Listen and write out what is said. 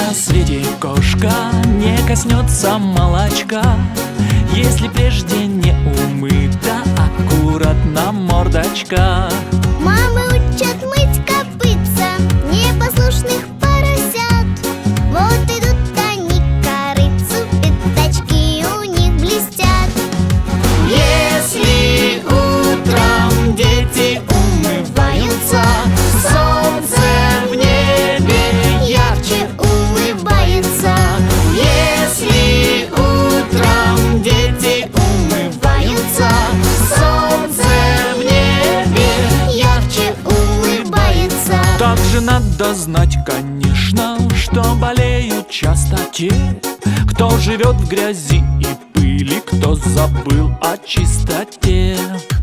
на свете кошка не коснется молочка, если прежде не умыта аккуратно мордочка. Мамы учат мыть копытца непослушных поросят. Вот идут они к корытцу, пятачки у них блестят. Если утром дети умываются, солнце в небе ярче улыбается. Если утром дети умываются, солнце в небе ярче улыбается. Также надо знать, конечно, что болеют часто те, кто живет в грязи и пыли, кто забыл о чистоте.